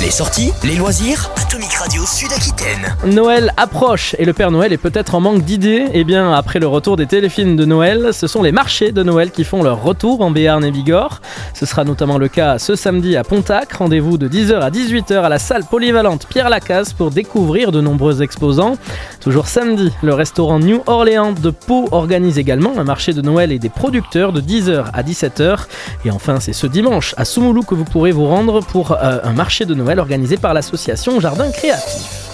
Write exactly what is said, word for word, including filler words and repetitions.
Les sorties, les loisirs, Atomic Radio Sud-Aquitaine. Noël approche et le Père Noël est peut-être en manque d'idées. Eh bien, après le retour des téléfilms de Noël, ce sont les marchés de Noël qui font leur retour en Béarn et Bigorre. Ce sera notamment le cas ce samedi à Pontac. Rendez-vous de dix heures à dix-huit heures à la salle polyvalente Pierre Lacaze pour découvrir de nombreux exposants. Toujours samedi, le restaurant New Orleans de Pau organise également un marché de Noël et des producteurs de dix heures à dix-sept heures. Et enfin, c'est ce dimanche à Soumoulou que vous pourrez vous rendre pour euh, un marché de Noël organisé par l'association Jardin Créatif.